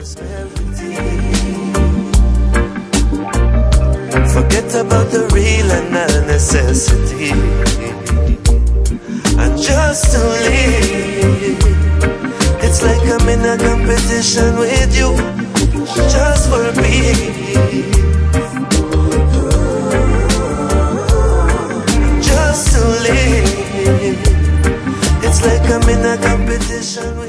prosperity. Forget about the real and the necessity, and just to live. It's like I'm in a competition with you, just for peace. Just to live. It's like I'm in a competition.